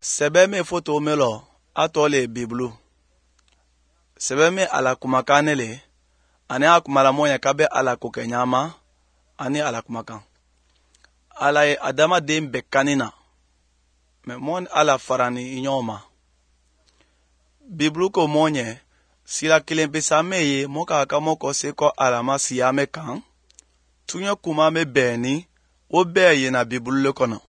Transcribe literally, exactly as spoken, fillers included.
Sebe me foto melo atole biblu. Sebe me ala kumakane le ane akumala moya kabe ala kokenyama ane ala kumakan. Ala e adama dem bekanina. Me mon ala farani inyoma. Biblu ko monye sila kilen pesame ye moka akamoko seko alama siyame kan. Tunya kuma me beni o be ye na biblu le kono.